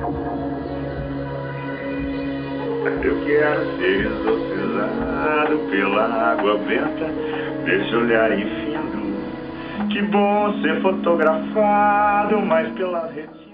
Eu quero ser exorcizado pela água benta desse olhar infindo. Que bom ser fotografado, mas pelas redes